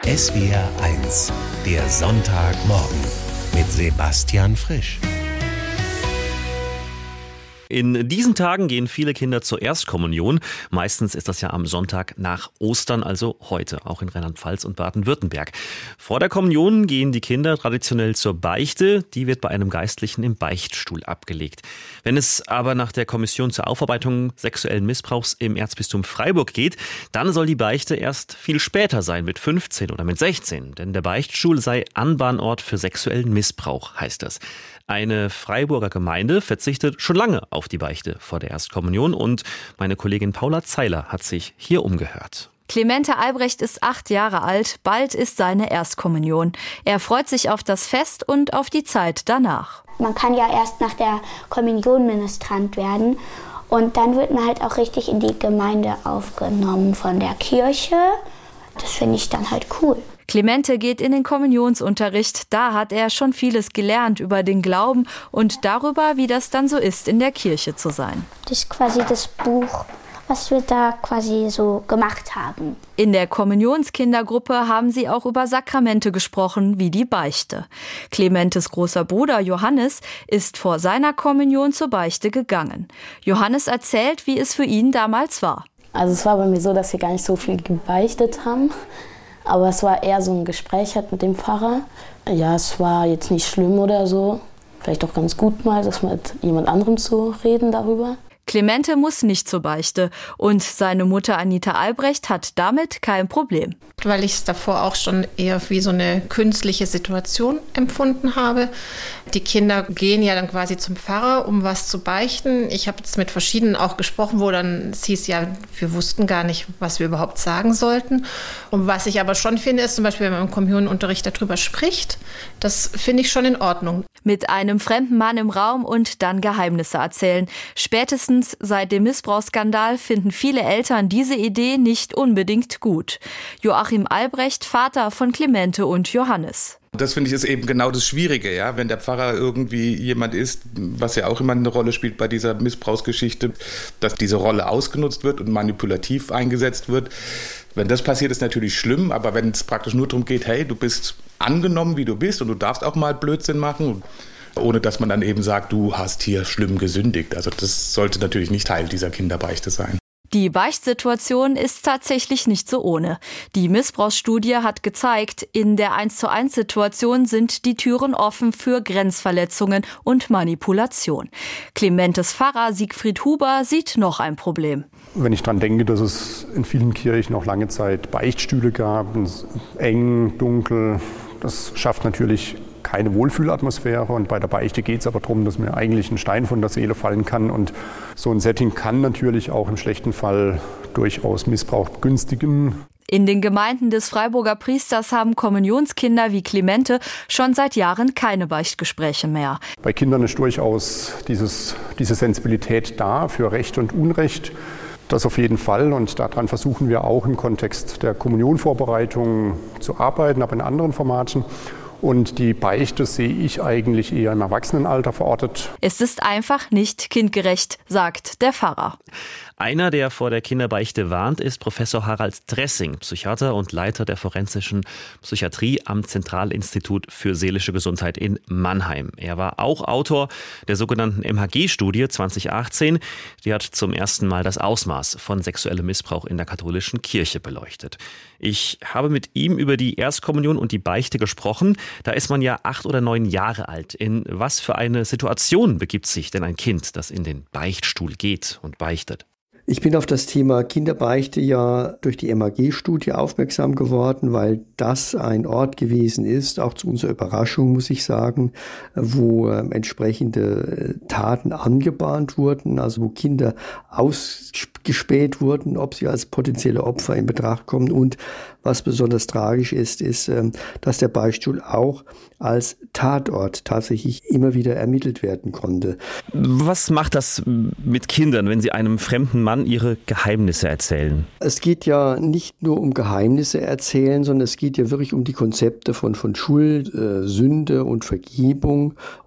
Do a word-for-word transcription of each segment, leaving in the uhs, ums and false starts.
S W R eins, der Sonntagmorgen mit Sebastian Frisch. In diesen Tagen gehen viele Kinder zur Erstkommunion. Meistens ist das ja am Sonntag nach Ostern, also heute, auch in Rheinland-Pfalz und Baden-Württemberg. Vor der Kommunion gehen die Kinder traditionell zur Beichte. Die wird bei einem Geistlichen im Beichtstuhl abgelegt. Wenn es aber nach der Kommission zur Aufarbeitung sexuellen Missbrauchs im Erzbistum Freiburg geht, dann soll die Beichte erst viel später sein, mit fünfzehn oder mit sechzehn. Denn der Beichtstuhl sei Anbahnort für sexuellen Missbrauch, heißt das. Eine Freiburger Gemeinde verzichtet schon lange auf die Beichte vor der Erstkommunion und meine Kollegin Paula Zeiler hat sich hier umgehört. Clemente Albrecht ist acht Jahre alt, bald ist seine Erstkommunion. Er freut sich auf das Fest und auf die Zeit danach. Man kann ja erst nach der Kommunion Ministrant werden und dann wird man halt auch richtig in die Gemeinde aufgenommen von der Kirche. Das finde ich dann halt cool. Clemente geht in den Kommunionsunterricht. Da hat er schon vieles gelernt über den Glauben und darüber, wie das dann so ist, in der Kirche zu sein. Das ist quasi das Buch, was wir da quasi so gemacht haben. In der Kommunionskindergruppe haben sie auch über Sakramente gesprochen, wie die Beichte. Clementes großer Bruder Johannes ist vor seiner Kommunion zur Beichte gegangen. Johannes erzählt, wie es für ihn damals war. Also es war bei mir so, dass wir gar nicht so viel gebeichtet haben. Aber es war eher so ein Gespräch halt mit dem Pfarrer. Ja, es war jetzt nicht schlimm oder so. Vielleicht auch ganz gut mal, das mit jemand anderem zu reden darüber. Clemente muss nicht zur Beichte und seine Mutter Anita Albrecht hat damit kein Problem. Weil ich es davor auch schon eher wie so eine künstliche Situation empfunden habe. Die Kinder gehen ja dann quasi zum Pfarrer, um was zu beichten. Ich habe jetzt mit verschiedenen auch gesprochen, wo dann es hieß, ja, wir wussten gar nicht, was wir überhaupt sagen sollten. Und was ich aber schon finde, ist zum Beispiel, wenn man im Kommunionunterricht darüber spricht, das finde ich schon in Ordnung. Mit einem fremden Mann im Raum und dann Geheimnisse erzählen. Spätestens seit dem Missbrauchsskandal finden viele Eltern diese Idee nicht unbedingt gut. Joachim Albrecht, Vater von Clemente und Johannes. Das finde ich ist eben genau das Schwierige, ja, wenn der Pfarrer irgendwie jemand ist, was ja auch immer eine Rolle spielt bei dieser Missbrauchsgeschichte, dass diese Rolle ausgenutzt wird und manipulativ eingesetzt wird. Wenn das passiert, ist natürlich schlimm, aber wenn es praktisch nur darum geht, hey, du bist angenommen, wie du bist und du darfst auch mal Blödsinn machen, ohne dass man dann eben sagt, du hast hier schlimm gesündigt. Also das sollte natürlich nicht Teil dieser Kinderbeichte sein. Die Beichtsituation ist tatsächlich nicht so ohne. Die Missbrauchsstudie hat gezeigt, in der eins zu eins Situation sind die Türen offen für Grenzverletzungen und Manipulation. Clementes Pfarrer Siegfried Huber sieht noch ein Problem. Wenn ich daran denke, dass es in vielen Kirchen noch lange Zeit Beichtstühle gab, eng, dunkel, das schafft natürlich keine Wohlfühlatmosphäre und bei der Beichte geht es aber darum, dass mir eigentlich ein Stein von der Seele fallen kann und so ein Setting kann natürlich auch im schlechten Fall durchaus Missbrauch begünstigen. In den Gemeinden des Freiburger Priesters haben Kommunionskinder wie Clemente schon seit Jahren keine Beichtgespräche mehr. Bei Kindern ist durchaus dieses, diese Sensibilität da für Recht und Unrecht. Das auf jeden Fall und daran versuchen wir auch im Kontext der Kommunionvorbereitung zu arbeiten, aber in anderen Formaten. Und die Beichte sehe ich eigentlich eher im Erwachsenenalter verortet. Es ist einfach nicht kindgerecht, sagt der Pfarrer. Einer, der vor der Kinderbeichte warnt, ist Professor Harald Dressing, Psychiater und Leiter der forensischen Psychiatrie am Zentralinstitut für seelische Gesundheit in Mannheim. Er war auch Autor der sogenannten M H G-Studie zwanzig achtzehn. Die hat zum ersten Mal das Ausmaß von sexuellem Missbrauch in der katholischen Kirche beleuchtet. Ich habe mit ihm über die Erstkommunion und die Beichte gesprochen. Da ist man ja acht oder neun Jahre alt. In was für eine Situation begibt sich denn ein Kind, das in den Beichtstuhl geht und beichtet? Ich bin auf das Thema Kinderbeichte ja durch die M H G-Studie aufmerksam geworden, weil das ein Ort gewesen ist, auch zu unserer Überraschung muss ich sagen, wo äh, entsprechende Taten angebahnt wurden, also wo Kinder ausgespäht wurden, ob sie als potenzielle Opfer in Betracht kommen. Und was besonders tragisch ist, ist, äh, dass der Beichtstuhl auch als Tatort tatsächlich immer wieder ermittelt werden konnte. Was macht das mit Kindern, wenn sie einem fremden Mann ihre Geheimnisse erzählen? Es geht ja nicht nur um Geheimnisse erzählen, sondern es geht ja wirklich um die Konzepte von, von Schuld, äh, Sünde und Vergebung.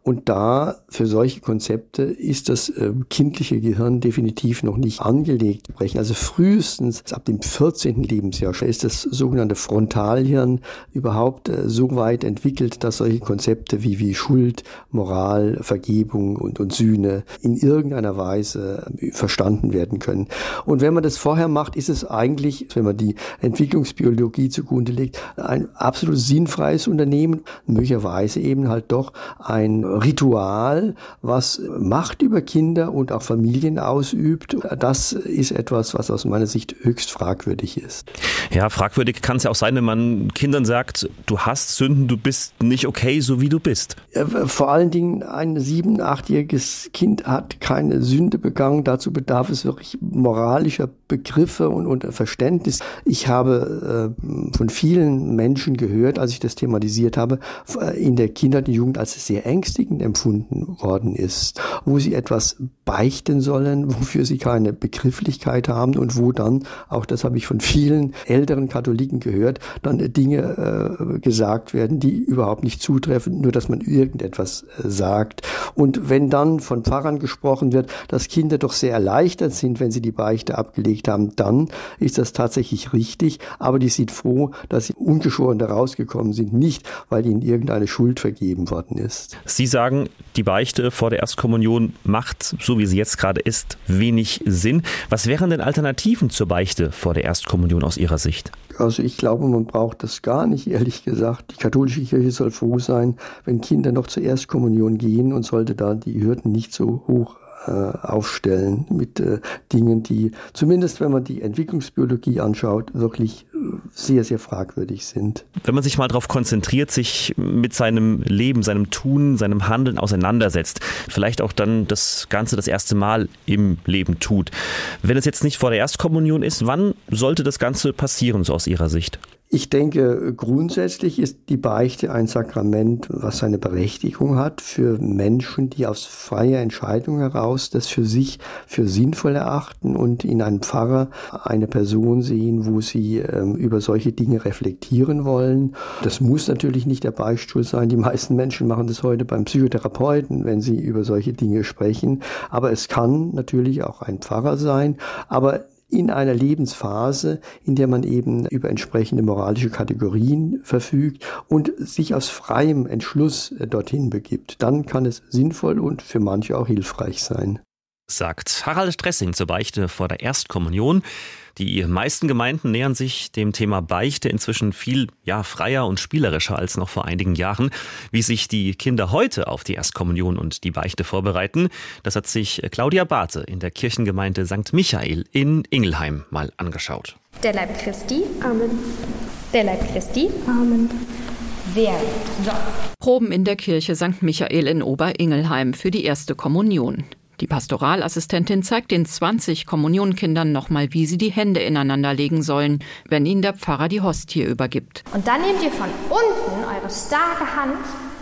Und da, für solche Konzepte, ist das äh, kindliche Gehirn definitiv noch nicht angelegt. Also frühestens ab dem vierzehnten Lebensjahr ist das sogenannte Frontalhirn überhaupt äh, so weit entwickelt, dass solche Konzepte wie, wie Schuld, Moral, Vergebung und, und Sühne in irgendeiner Weise äh, verstanden werden können. Und wenn man das vorher macht, ist es eigentlich, wenn man die Entwicklungsbiologie zugrunde legt, ein absolut sinnfreies Unternehmen, möglicherweise eben halt doch ein Ritual, was Macht über Kinder und auch Familien ausübt. Das ist etwas, was aus meiner Sicht höchst fragwürdig ist. Ja, fragwürdig kann es ja auch sein, wenn man Kindern sagt, du hast Sünden, du bist nicht okay, so wie du bist. Vor allen Dingen ein sieben-, achtjähriges Kind hat keine Sünde begangen. Dazu bedarf es wirklich moralischer Begriffe und, und Verständnis. Ich habe äh, von vielen Menschen gehört, als ich das thematisiert habe, in der Kindheit und Jugend als sehr ängstigend empfunden worden ist, wo sie etwas beichten sollen, wofür sie keine Begrifflichkeit haben und wo dann, auch das habe ich von vielen älteren Katholiken gehört, dann Dinge äh, gesagt werden, die überhaupt nicht zutreffen, nur dass man irgendetwas äh, sagt. Und wenn dann von Pfarrern gesprochen wird, dass Kinder doch sehr erleichtert sind, wenn sie die Beichte abgelegt haben, dann ist das tatsächlich richtig, aber die sind froh, dass sie ungeschoren da rausgekommen sind, nicht weil ihnen irgendeine Schuld vergeben worden ist. Sie sagen, die Beichte vor der Erstkommunion macht, so wie sie jetzt gerade ist, wenig Sinn. Was wären denn Alternativen zur Beichte vor der Erstkommunion aus Ihrer Sicht? Also ich glaube, man braucht das gar nicht, ehrlich gesagt. Die katholische Kirche soll froh sein, wenn Kinder noch zur Erstkommunion gehen und sollte da die Hürden nicht so hoch aufstellen mit äh, Dingen, die zumindest, wenn man die Entwicklungsbiologie anschaut, wirklich äh, sehr, sehr fragwürdig sind. Wenn man sich mal darauf konzentriert, sich mit seinem Leben, seinem Tun, seinem Handeln auseinandersetzt, vielleicht auch dann das Ganze das erste Mal im Leben tut. Wenn es jetzt nicht vor der Erstkommunion ist, wann sollte das Ganze passieren, so aus Ihrer Sicht? Ich denke, grundsätzlich ist die Beichte ein Sakrament, was seine Berechtigung hat für Menschen, die aus freier Entscheidung heraus das für sich für sinnvoll erachten und in einem Pfarrer eine Person sehen, wo sie ähm, über solche Dinge reflektieren wollen. Das muss natürlich nicht der Beichtstuhl sein. Die meisten Menschen machen das heute beim Psychotherapeuten, wenn sie über solche Dinge sprechen. Aber es kann natürlich auch ein Pfarrer sein. Aber in einer Lebensphase, in der man eben über entsprechende moralische Kategorien verfügt und sich aus freiem Entschluss dorthin begibt, dann kann es sinnvoll und für manche auch hilfreich sein. Sagt Harald Stressing zur Beichte vor der Erstkommunion. Die meisten Gemeinden nähern sich dem Thema Beichte inzwischen viel ja, freier und spielerischer als noch vor einigen Jahren. Wie sich die Kinder heute auf die Erstkommunion und die Beichte vorbereiten, das hat sich Claudia Barthe in der Kirchengemeinde Sankt Michael in Ingelheim mal angeschaut. Der Leib Christi. Amen. Der Leib Christi. Amen. Sehr gut. So. Proben in der Kirche Sankt Michael in Oberingelheim für die erste Kommunion. Die Pastoralassistentin zeigt den zwanzig Kommunionkindern nochmal, wie sie die Hände ineinander legen sollen, wenn ihnen der Pfarrer die Hostie übergibt. Und dann nehmt ihr von unten eure starke Hand,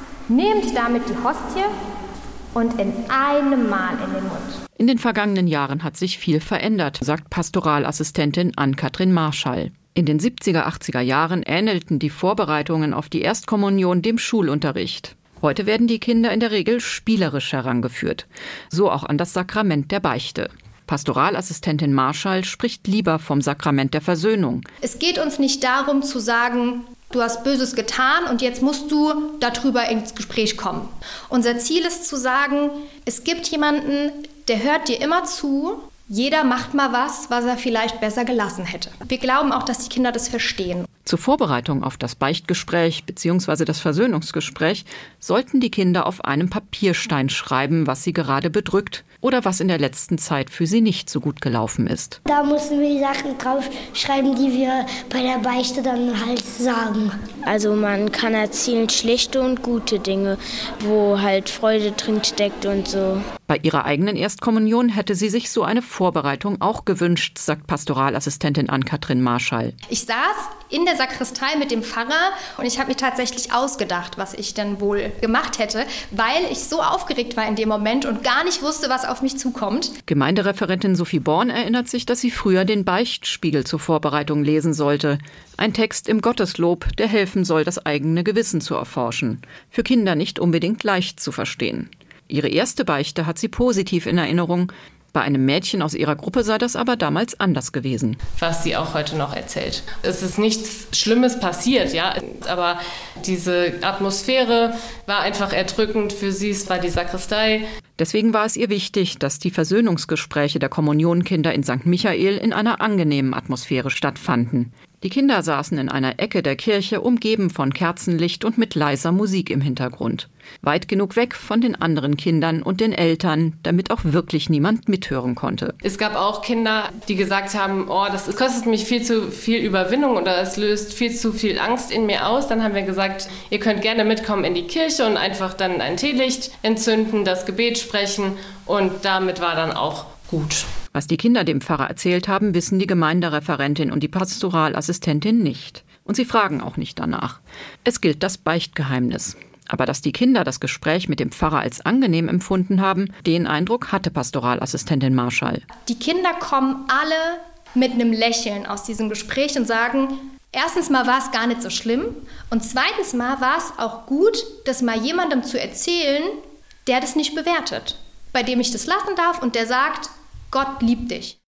nehmt damit die Hostie und in einem Mal in den Mund. In den vergangenen Jahren hat sich viel verändert, sagt Pastoralassistentin Ann-Kathrin Marschall. In den siebziger, achtziger Jahren ähnelten die Vorbereitungen auf die Erstkommunion dem Schulunterricht. Heute werden die Kinder in der Regel spielerisch herangeführt. So auch an das Sakrament der Beichte. Pastoralassistentin Marschall spricht lieber vom Sakrament der Versöhnung. Es geht uns nicht darum zu sagen, du hast Böses getan und jetzt musst du darüber ins Gespräch kommen. Unser Ziel ist zu sagen, es gibt jemanden, der hört dir immer zu. Jeder macht mal was, was er vielleicht besser gelassen hätte. Wir glauben auch, dass die Kinder das verstehen. Zur Vorbereitung auf das Beichtgespräch bzw. das Versöhnungsgespräch sollten die Kinder auf einem Papierstein schreiben, was sie gerade bedrückt oder was in der letzten Zeit für sie nicht so gut gelaufen ist. Da müssen wir die Sachen draufschreiben, die wir bei der Beichte dann halt sagen. Also man kann erzählen schlechte und gute Dinge, wo halt Freude drin steckt und so. Bei ihrer eigenen Erstkommunion hätte sie sich so eine Vorbereitung auch gewünscht, sagt Pastoralassistentin Ann-Kathrin Marschall. Ich saß in der Sakristei mit dem Pfarrer und ich habe mir tatsächlich ausgedacht, was ich denn wohl gemacht hätte, weil ich so aufgeregt war in dem Moment und gar nicht wusste, was auf mich zukommt. Gemeindereferentin Sophie Born erinnert sich, dass sie früher den Beichtspiegel zur Vorbereitung lesen sollte. Ein Text im Gotteslob, der helfen soll, das eigene Gewissen zu erforschen. Für Kinder nicht unbedingt leicht zu verstehen. Ihre erste Beichte hat sie positiv in Erinnerung. Bei einem Mädchen aus ihrer Gruppe sei das aber damals anders gewesen. Was sie auch heute noch erzählt. Es ist nichts Schlimmes passiert, ja, aber diese Atmosphäre war einfach erdrückend für sie. Es war die Sakristei. Deswegen war es ihr wichtig, dass die Versöhnungsgespräche der Kommunionkinder in Sankt Michael in einer angenehmen Atmosphäre stattfanden. Die Kinder saßen in einer Ecke der Kirche, umgeben von Kerzenlicht und mit leiser Musik im Hintergrund. Weit genug weg von den anderen Kindern und den Eltern, damit auch wirklich niemand mithören konnte. Es gab auch Kinder, die gesagt haben, oh, das kostet mich viel zu viel Überwindung oder es löst viel zu viel Angst in mir aus. Dann haben wir gesagt, ihr könnt gerne mitkommen in die Kirche und einfach dann ein Teelicht entzünden, das Gebet sprechen und damit war dann auch gut. Was die Kinder dem Pfarrer erzählt haben, wissen die Gemeindereferentin und die Pastoralassistentin nicht. Und sie fragen auch nicht danach. Es gilt das Beichtgeheimnis. Aber dass die Kinder das Gespräch mit dem Pfarrer als angenehm empfunden haben, den Eindruck hatte Pastoralassistentin Marschall. Die Kinder kommen alle mit einem Lächeln aus diesem Gespräch und sagen, erstens mal war es gar nicht so schlimm und zweitens mal war es auch gut, das mal jemandem zu erzählen, der das nicht bewertet, bei dem ich das lassen darf und der sagt, Gott liebt dich.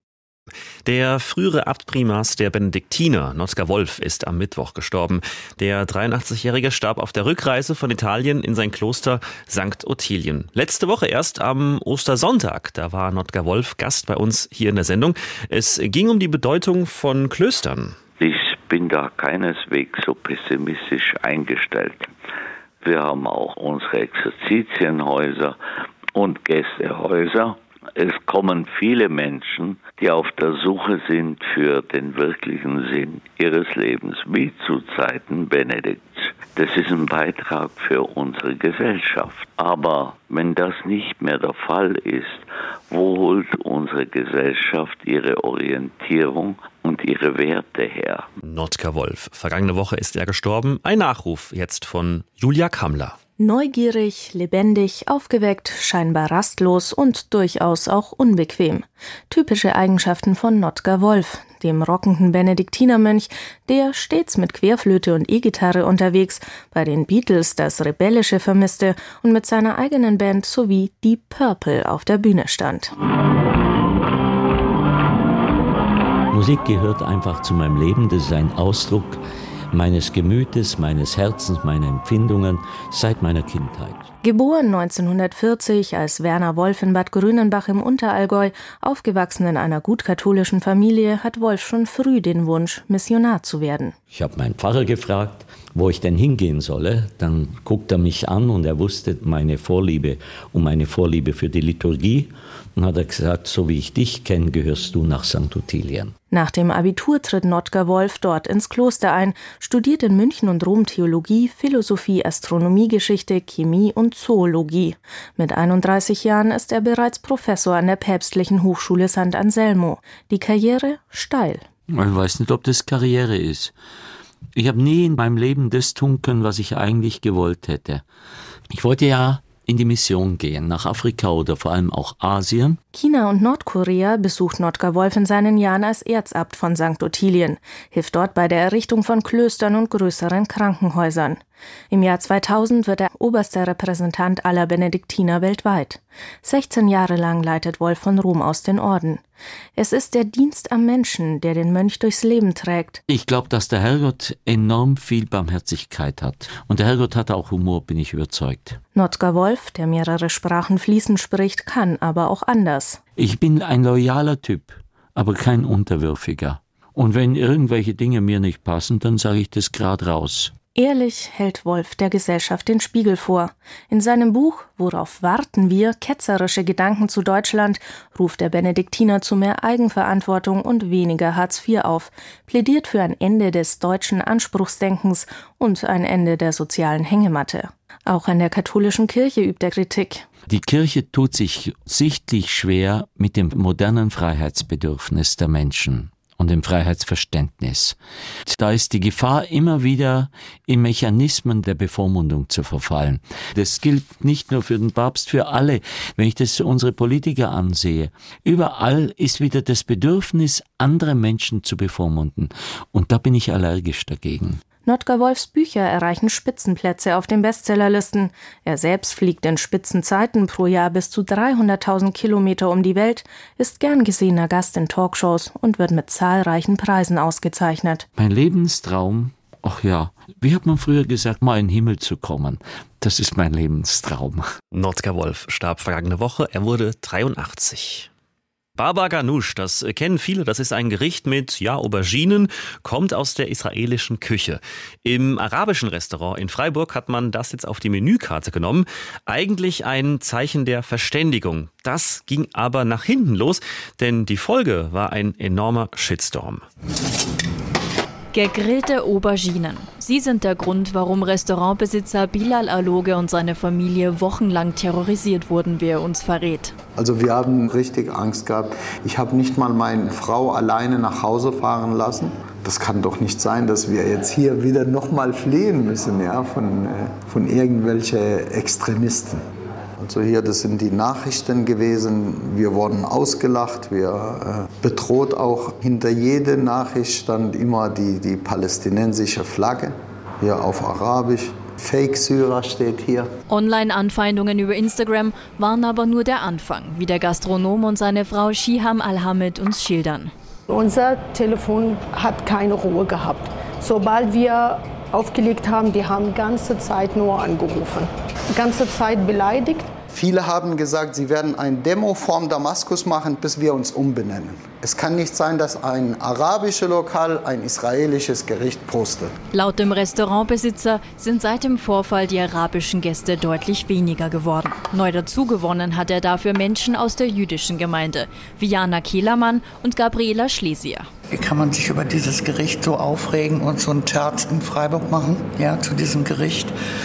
Der frühere Abtprimas der Benediktiner, Notker Wolf, ist am Mittwoch gestorben. Der dreiundachtzigjährige starb auf der Rückreise von Italien in sein Kloster Sankt Ottilien. Letzte Woche erst am Ostersonntag, da war Notker Wolf Gast bei uns hier in der Sendung. Es ging um die Bedeutung von Klöstern. Ich bin da keineswegs so pessimistisch eingestellt. Wir haben auch unsere Exerzitienhäuser und Gästehäuser. Es kommen viele Menschen, die auf der Suche sind für den wirklichen Sinn ihres Lebens, wie zu Zeiten Benedikts. Das ist ein Beitrag für unsere Gesellschaft. Aber wenn das nicht mehr der Fall ist, wo holt unsere Gesellschaft ihre Orientierung und ihre Werte her? Notker Wolf. Vergangene Woche ist er gestorben. Ein Nachruf jetzt von Julia Kammler. Neugierig, lebendig, aufgeweckt, scheinbar rastlos und durchaus auch unbequem. Typische Eigenschaften von Notker Wolf, dem rockenden Benediktinermönch, der stets mit Querflöte und E-Gitarre unterwegs, bei den Beatles das Rebellische vermisste und mit seiner eigenen Band sowie Deep Purple auf der Bühne stand. Musik gehört einfach zu meinem Leben, das ist ein Ausdruck meines Gemütes, meines Herzens, meiner Empfindungen seit meiner Kindheit. Geboren neunzehnhundertvierzig als Werner Wolf in Bad Grünenbach im Unterallgäu, aufgewachsen in einer gut katholischen Familie, hat Wolf schon früh den Wunsch, Missionar zu werden. Ich habe meinen Pfarrer gefragt, wo ich denn hingehen solle. Dann guckt er mich an und er wusste meine Vorliebe und meine Vorliebe für die Liturgie. Und hat er gesagt, so wie ich dich kenne, gehörst du nach Sankt Ottilien. Nach dem Abitur tritt Notker Wolf dort ins Kloster ein, studiert in München und Rom Theologie, Philosophie, Astronomiegeschichte, Chemie und Zoologie. Mit einunddreißig Jahren ist er bereits Professor an der Päpstlichen Hochschule Sankt Anselmo. Die Karriere steil. Ich weiß nicht, ob das Karriere ist. Ich habe nie in meinem Leben das tun können, was ich eigentlich gewollt hätte. Ich wollte ja in die Mission gehen, nach Afrika oder vor allem auch Asien. China und Nordkorea besucht Notker Wolf in seinen Jahren als Erzabt von Sankt Ottilien, hilft dort bei der Errichtung von Klöstern und größeren Krankenhäusern. Im Jahr zweitausend wird er oberster Repräsentant aller Benediktiner weltweit. sechzehn Jahre lang leitet Wolf von Rom aus den Orden. Es ist der Dienst am Menschen, der den Mönch durchs Leben trägt. Ich glaube, dass der Herrgott enorm viel Barmherzigkeit hat. Und der Herrgott hat auch Humor, bin ich überzeugt. Notker Wolf, der mehrere Sprachen fließend spricht, kann aber auch anders. Ich bin ein loyaler Typ, aber kein Unterwürfiger. Und wenn irgendwelche Dinge mir nicht passen, dann sage ich das gerade raus. Ehrlich hält Wolf der Gesellschaft den Spiegel vor. In seinem Buch »Worauf warten wir? Ketzerische Gedanken zu Deutschland« ruft der Benediktiner zu mehr Eigenverantwortung und weniger Hartz vier auf, plädiert für ein Ende des deutschen Anspruchsdenkens und ein Ende der sozialen Hängematte. Auch an der katholischen Kirche übt er Kritik. Die Kirche tut sich sichtlich schwer mit dem modernen Freiheitsbedürfnis der Menschen und dem Freiheitsverständnis. Da ist die Gefahr, immer wieder in Mechanismen der Bevormundung zu verfallen. Das gilt nicht nur für den Papst, für alle. Wenn ich das unsere Politiker ansehe, überall ist wieder das Bedürfnis, andere Menschen zu bevormunden. Und da bin ich allergisch dagegen. Notker Wolfs Bücher erreichen Spitzenplätze auf den Bestsellerlisten. Er selbst fliegt in Spitzenzeiten pro Jahr bis zu dreihunderttausend Kilometer um die Welt, ist gern gesehener Gast in Talkshows und wird mit zahlreichen Preisen ausgezeichnet. Mein Lebenstraum, ach ja, wie hat man früher gesagt, mal in den Himmel zu kommen. Das ist mein Lebenstraum. Notker Wolf starb vergangene Woche, er wurde dreiundachtzig. Baba Ganoush, das kennen viele, das ist ein Gericht mit, ja, Auberginen, kommt aus der israelischen Küche. Im arabischen Restaurant in Freiburg hat man das jetzt auf die Menükarte genommen. Eigentlich ein Zeichen der Verständigung. Das ging aber nach hinten los, denn die Folge war ein enormer Shitstorm. Gegrillte Auberginen. Sie sind der Grund, warum Restaurantbesitzer Bilal Aloge und seine Familie wochenlang terrorisiert wurden, wie er uns verrät. Also wir haben richtig Angst gehabt. Ich habe nicht mal meine Frau alleine nach Hause fahren lassen. Das kann doch nicht sein, dass wir jetzt hier wieder noch mal fliehen müssen, ja, von, von irgendwelchen Extremisten. Also hier, das sind die Nachrichten gewesen. Wir wurden ausgelacht, wir äh, bedroht auch. Hinter jeder Nachricht stand immer die, die palästinensische Flagge, hier auf Arabisch. Fake-Syrer steht hier. Online-Anfeindungen über Instagram waren aber nur der Anfang, wie der Gastronom und seine Frau Shiham Al-Hamid uns schildern. Unser Telefon hat keine Ruhe gehabt. Sobald wir aufgelegt haben, die haben ganze Zeit nur angerufen, ganze Zeit beleidigt. Viele haben gesagt, sie werden eine Demo vorm Damaskus machen, bis wir uns umbenennen. Es kann nicht sein, dass ein arabisches Lokal ein israelisches Gericht postet. Laut dem Restaurantbesitzer sind seit dem Vorfall die arabischen Gäste deutlich weniger geworden. Neu dazugewonnen hat er dafür Menschen aus der jüdischen Gemeinde, wie Jana Kehlermann und Gabriela Schlesier. Wie kann man sich über dieses Gericht so aufregen und so einen Terz in Freiburg machen, ja, zu diesem Gericht?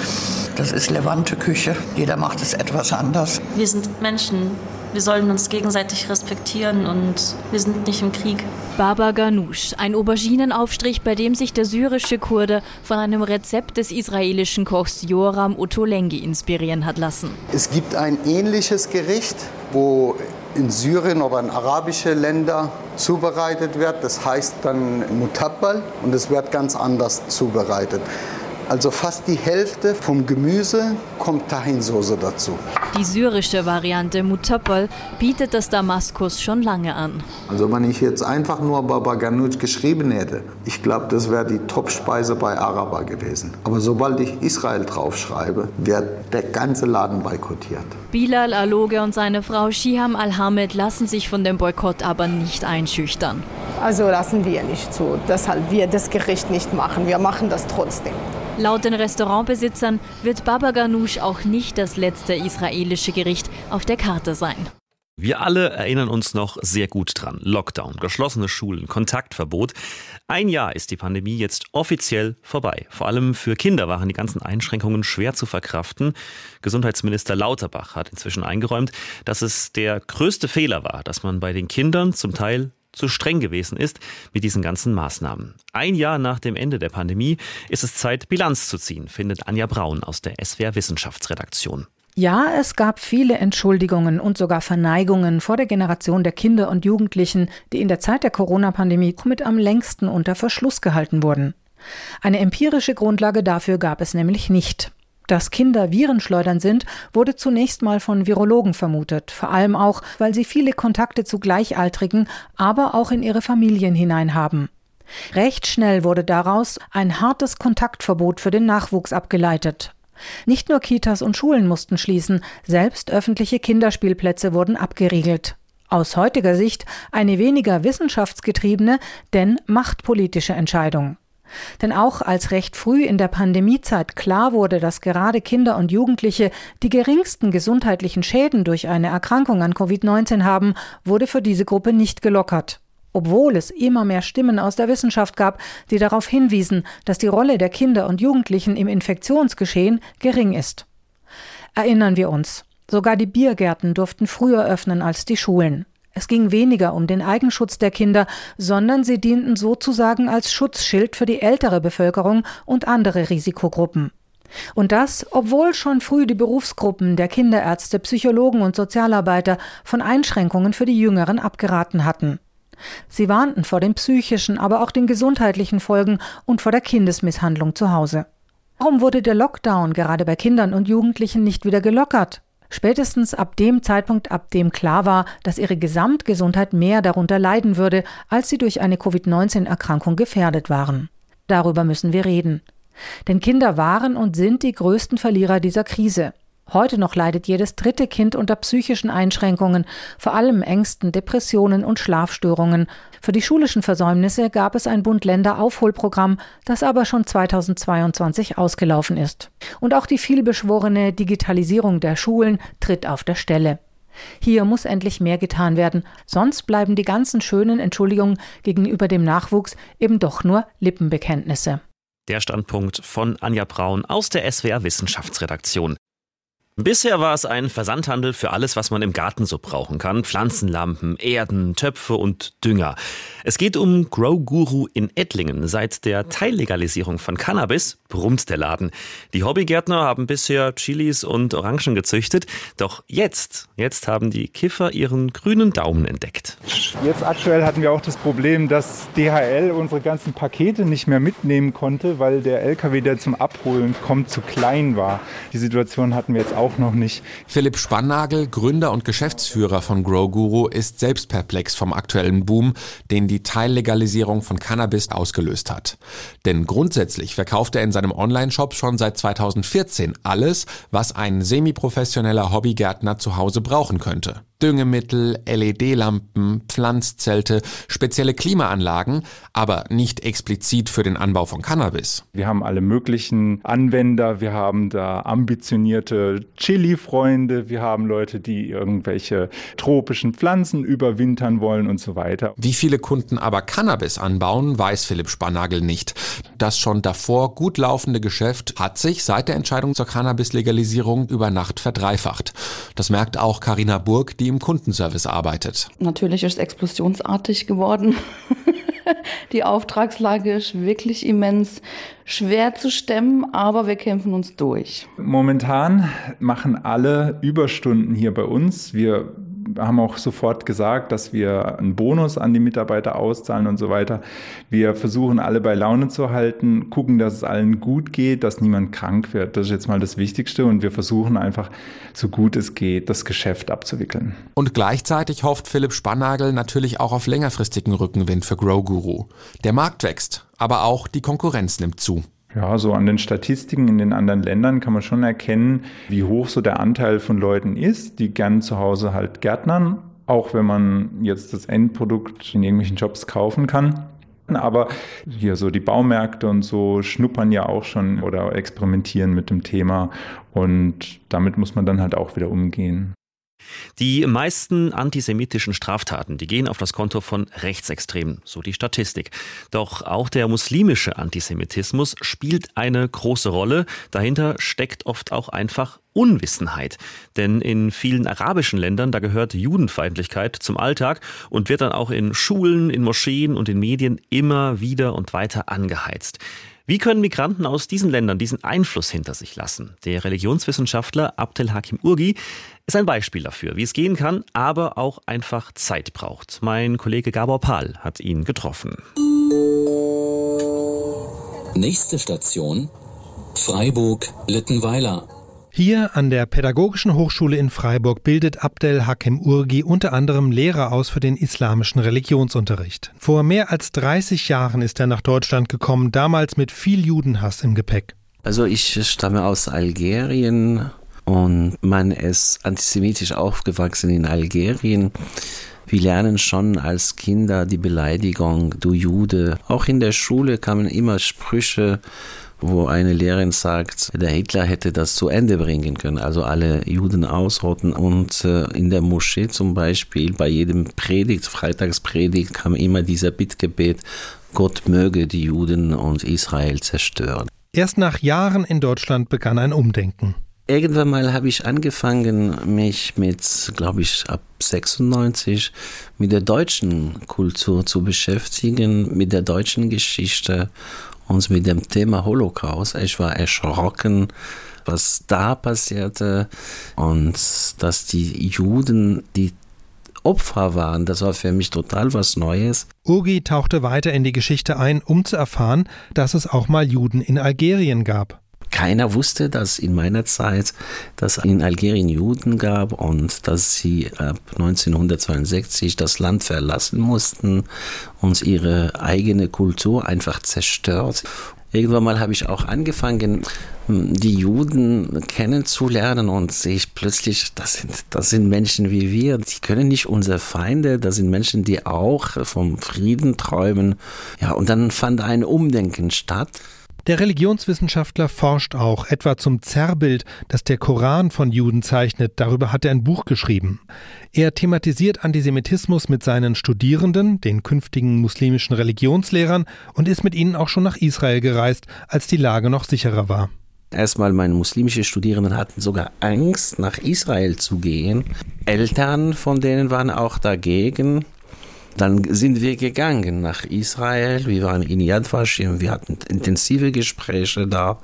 Das ist Levante-Küche. Jeder macht es etwas anders. Wir sind Menschen. Wir sollen uns gegenseitig respektieren und wir sind nicht im Krieg. Baba Ganoush, ein Auberginenaufstrich, bei dem sich der syrische Kurde von einem Rezept des israelischen Kochs Yoram Ottolenghi inspirieren hat lassen. Es gibt ein ähnliches Gericht, wo in Syrien oder in arabischen Ländern zubereitet wird. Das heißt dann Mutabbal und es wird ganz anders zubereitet. Also fast die Hälfte vom Gemüse kommt Tahinsoße dazu. Die syrische Variante Mutabbal bietet das Damaskus schon lange an. Also wenn ich jetzt einfach nur Baba Ganoush geschrieben hätte, ich glaube, das wäre die Top-Speise bei Araber gewesen. Aber sobald ich Israel draufschreibe, wird der ganze Laden boykottiert. Bilal Aloge und seine Frau Shiham Al-Hamid lassen sich von dem Boykott aber nicht einschüchtern. Also lassen wir nicht zu, deshalb wir das Gericht nicht machen. Wir machen das trotzdem. Laut den Restaurantbesitzern wird Baba Ganoush auch nicht das letzte israelische Gericht auf der Karte sein. Wir alle erinnern uns noch sehr gut dran. Lockdown, geschlossene Schulen, Kontaktverbot. Ein Jahr ist die Pandemie jetzt offiziell vorbei. Vor allem für Kinder waren die ganzen Einschränkungen schwer zu verkraften. Gesundheitsminister Lauterbach hat inzwischen eingeräumt, dass es der größte Fehler war, dass man bei den Kindern zum Teil zu streng gewesen ist mit diesen ganzen Maßnahmen. Ein Jahr nach dem Ende der Pandemie ist es Zeit, Bilanz zu ziehen, findet Anja Braun aus der S W R Wissenschaftsredaktion. Ja, es gab viele Entschuldigungen und sogar Verneigungen vor der Generation der Kinder und Jugendlichen, die in der Zeit der Corona-Pandemie mit am längsten unter Verschluss gehalten wurden. Eine empirische Grundlage dafür gab es nämlich nicht. Dass Kinder Virenschleudern sind, wurde zunächst mal von Virologen vermutet, vor allem auch, weil sie viele Kontakte zu Gleichaltrigen, aber auch in ihre Familien hinein haben. Recht schnell wurde daraus ein hartes Kontaktverbot für den Nachwuchs abgeleitet. Nicht nur Kitas und Schulen mussten schließen, selbst öffentliche Kinderspielplätze wurden abgeriegelt. Aus heutiger Sicht eine weniger wissenschaftsgetriebene, denn machtpolitische Entscheidung. Denn auch als recht früh in der Pandemiezeit klar wurde, dass gerade Kinder und Jugendliche die geringsten gesundheitlichen Schäden durch eine Erkrankung an Covid neunzehn haben, wurde für diese Gruppe nicht gelockert. obwohl es immer mehr Stimmen aus der Wissenschaft gab, die darauf hinwiesen, dass die Rolle der Kinder und Jugendlichen im Infektionsgeschehen gering ist. Erinnern wir uns, sogar die Biergärten durften früher öffnen als die Schulen. Es ging weniger um den Eigenschutz der Kinder, sondern sie dienten sozusagen als Schutzschild für die ältere Bevölkerung und andere Risikogruppen. Und das, obwohl schon früh die Berufsgruppen der Kinderärzte, Psychologen und Sozialarbeiter von Einschränkungen für die Jüngeren abgeraten hatten. Sie warnten vor den psychischen, aber auch den gesundheitlichen Folgen und vor der Kindesmisshandlung zu Hause. Warum wurde der Lockdown gerade bei Kindern und Jugendlichen nicht wieder gelockert? Spätestens ab dem Zeitpunkt, ab dem klar war, dass ihre Gesamtgesundheit mehr darunter leiden würde, als sie durch eine Covid neunzehn Erkrankung gefährdet waren. Darüber müssen wir reden. Denn Kinder waren und sind die größten Verlierer dieser Krise. Heute noch leidet jedes dritte Kind unter psychischen Einschränkungen, vor allem Ängsten, Depressionen und Schlafstörungen. Für die schulischen Versäumnisse gab es ein Bund-Länder-Aufholprogramm, das aber schon zweitausendzweiundzwanzig ausgelaufen ist. Und auch die vielbeschworene Digitalisierung der Schulen tritt auf der Stelle. Hier muss endlich mehr getan werden, sonst bleiben die ganzen schönen Entschuldigungen gegenüber dem Nachwuchs eben doch nur Lippenbekenntnisse. Der Standpunkt von Anja Braun aus der S W R Wissenschaftsredaktion. Bisher war es ein Versandhandel für alles, was man im Garten so brauchen kann. Pflanzenlampen, Erden, Töpfe und Dünger. Es geht um Grow Guru in Ettlingen. Seit der Teillegalisierung von Cannabis brummt der Laden. Die Hobbygärtner haben bisher Chilis und Orangen gezüchtet. Doch jetzt, jetzt haben die Kiffer ihren grünen Daumen entdeckt. Jetzt aktuell hatten wir auch das Problem, dass D H L unsere ganzen Pakete nicht mehr mitnehmen konnte, weil der L K W, der zum Abholen kommt, zu klein war. Die Situation hatten wir jetzt auch noch nicht. Philipp Spannagel, Gründer und Geschäftsführer von Grow Guru, ist selbst perplex vom aktuellen Boom, den die Teillegalisierung von Cannabis ausgelöst hat. Denn grundsätzlich verkauft er in seinem Online-Shop schon seit zweitausendvierzehn alles, was ein semiprofessioneller Hobbygärtner zu Hause brauchen könnte. Düngemittel, L E D-Lampen, Pflanzzelte, spezielle Klimaanlagen, aber nicht explizit für den Anbau von Cannabis. Wir haben alle möglichen Anwender, wir haben da ambitionierte Chili-Freunde, wir haben Leute, die irgendwelche tropischen Pflanzen überwintern wollen und so weiter. Wie viele Kunden aber Cannabis anbauen, weiß Philipp Spannagel nicht. Das schon davor gut laufende Geschäft hat sich seit der Entscheidung zur Cannabis-Legalisierung über Nacht verdreifacht. Das merkt auch Carina Burg, die im Kundenservice arbeitet. Natürlich ist es explosionsartig geworden. Die Auftragslage ist wirklich immens schwer zu stemmen, aber wir kämpfen uns durch. Momentan machen alle Überstunden hier bei uns. Wir haben auch sofort gesagt, dass wir einen Bonus an die Mitarbeiter auszahlen und so weiter. Wir versuchen alle bei Laune zu halten, gucken, dass es allen gut geht, dass niemand krank wird. Das ist jetzt mal das Wichtigste und wir versuchen einfach, so gut es geht, das Geschäft abzuwickeln. Und gleichzeitig hofft Philipp Spannagel natürlich auch auf längerfristigen Rückenwind für Grow Guru. Der Markt wächst, aber auch die Konkurrenz nimmt zu. Ja, so an den Statistiken in den anderen Ländern kann man schon erkennen, wie hoch so der Anteil von Leuten ist, die gern zu Hause halt gärtnern, auch wenn man jetzt das Endprodukt in irgendwelchen Jobs kaufen kann. Aber hier so die Baumärkte und so schnuppern ja auch schon oder experimentieren mit dem Thema und damit muss man dann halt auch wieder umgehen. Die meisten antisemitischen Straftaten, die gehen auf das Konto von Rechtsextremen, so die Statistik. Doch auch der muslimische Antisemitismus spielt eine große Rolle. Dahinter steckt oft auch einfach Unwissenheit. Denn in vielen arabischen Ländern, da gehört Judenfeindlichkeit zum Alltag und wird dann auch in Schulen, in Moscheen und in Medien immer wieder und weiter angeheizt. Wie können Migranten aus diesen Ländern diesen Einfluss hinter sich lassen? Der Religionswissenschaftler Abdel Hakim Urgi ist ein Beispiel dafür, wie es gehen kann, aber auch einfach Zeit braucht. Mein Kollege Gabor Pahl hat ihn getroffen. Nächste Station: Freiburg-Littenweiler. Hier an der Pädagogischen Hochschule in Freiburg bildet Abdel Hakim Urgi unter anderem Lehrer aus für den islamischen Religionsunterricht. Vor mehr als dreißig Jahren ist er nach Deutschland gekommen, damals mit viel Judenhass im Gepäck. Also ich stamme aus Algerien und man ist antisemitisch aufgewachsen in Algerien. Wir lernen schon als Kinder die Beleidigung, du Jude. Auch in der Schule kamen immer Sprüche wo eine Lehrerin sagt, der Hitler hätte das zu Ende bringen können, also alle Juden ausrotten. Und äh, in der Moschee zum Beispiel, bei jedem Predigt, Freitagspredigt, kam immer dieser Bittgebet, Gott möge die Juden und Israel zerstören. Erst nach Jahren in Deutschland begann ein Umdenken. Irgendwann mal habe ich angefangen, mich mit, glaube ich, ab sechsundneunzig mit der deutschen Kultur zu beschäftigen, mit der deutschen Geschichte und mit dem Thema Holocaust. Ich war erschrocken, was da passierte und dass die Juden die Opfer waren. Das war für mich total was Neues. Urgi tauchte weiter in die Geschichte ein, um zu erfahren, dass es auch mal Juden in Algerien gab. Keiner wusste, dass in meiner Zeit, dass es in Algerien Juden gab und dass sie ab neunzehnhundertzweiundsechzig das Land verlassen mussten und ihre eigene Kultur einfach zerstört. Irgendwann mal habe ich auch angefangen, die Juden kennenzulernen und sehe ich plötzlich, das sind, das sind Menschen wie wir, die können nicht unsere Feinde, das sind Menschen, die auch vom Frieden träumen. Ja, und dann fand ein Umdenken statt. Der Religionswissenschaftler forscht auch, etwa zum Zerrbild, das der Koran von Juden zeichnet. Darüber hat er ein Buch geschrieben. Er thematisiert Antisemitismus mit seinen Studierenden, den künftigen muslimischen Religionslehrern, und ist mit ihnen auch schon nach Israel gereist, als die Lage noch sicherer war. Erstmal meine muslimischen Studierenden hatten sogar Angst, nach Israel zu gehen. Eltern von denen waren auch dagegen. Dann sind wir gegangen nach Israel, wir waren in Yad Vashem, wir hatten intensive Gespräche da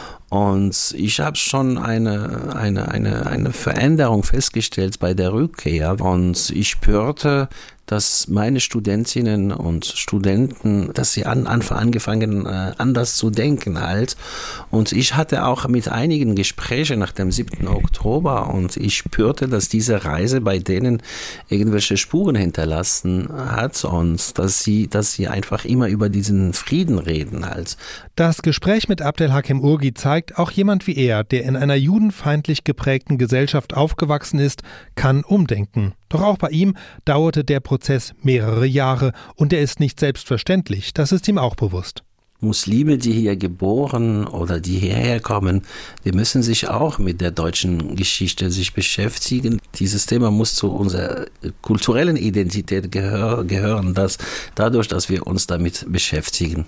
und ich habe schon eine, eine, eine, eine Veränderung festgestellt bei der Rückkehr und ich spürte, dass meine Studentinnen und Studenten, dass sie an Anfang angefangen äh, anders zu denken halt. Und ich hatte auch mit einigen Gespräche nach dem siebten Oktober und ich spürte, dass diese Reise bei denen irgendwelche Spuren hinterlassen hat und dass sie, dass sie einfach immer über diesen Frieden reden halt. Das Gespräch mit Abdelhakem Urgi zeigt, auch jemand wie er, der in einer judenfeindlich geprägten Gesellschaft aufgewachsen ist, kann umdenken. Doch auch bei ihm dauerte der Prozess mehrere Jahre und er ist nicht selbstverständlich, das ist ihm auch bewusst. Muslime, die hier geboren oder die hierher kommen, die müssen sich auch mit der deutschen Geschichte sich beschäftigen. Dieses Thema muss zu unserer kulturellen Identität gehör, gehören, dass dadurch, dass wir uns damit beschäftigen.